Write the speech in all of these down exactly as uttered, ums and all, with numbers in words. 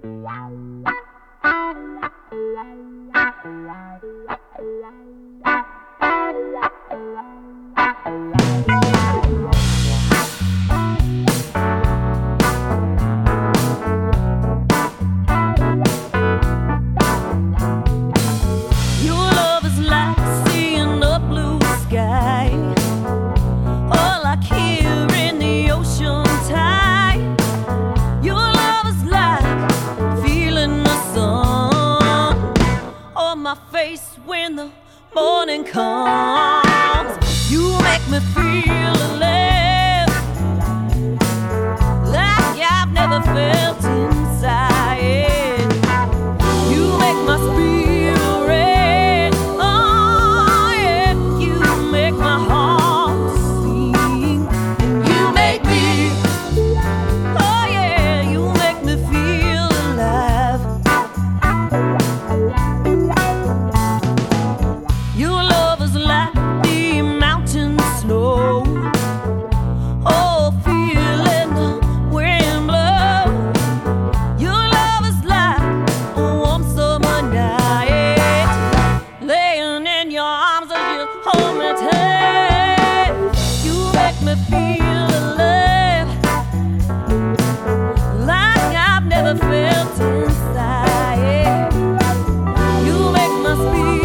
When the morning comes, you make me feel alive, like I've never felt inside. You make my spirit red, oh yeah. You make my heart sing. You make me, oh yeah, you make me feel alive. Your love is like the mountain snow, oh, feeling the wind blow. Your love is like a warm summer night, laying in your arms as you hold me tight. You make me feel alive, like I've never felt inside. You make my spirit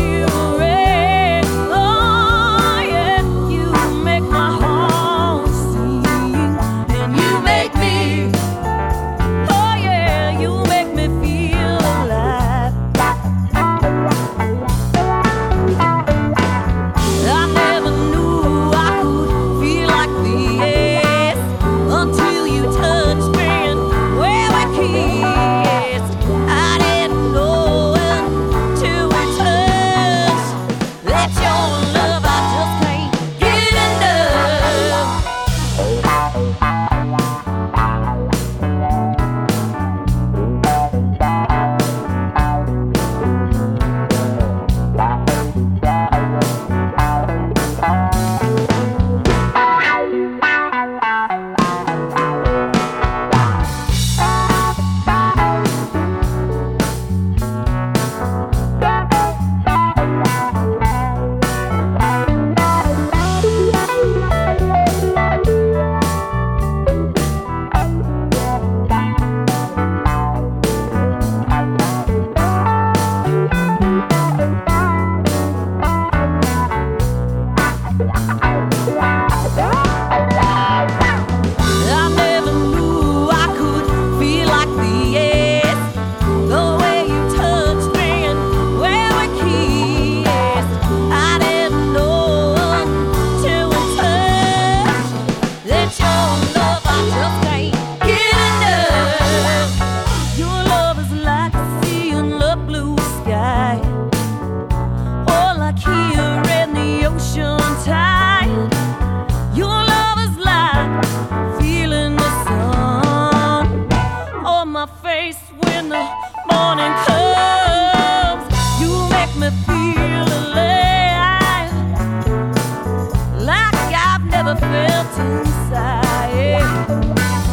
when the morning comes. You make me feel alive, like I've never felt inside.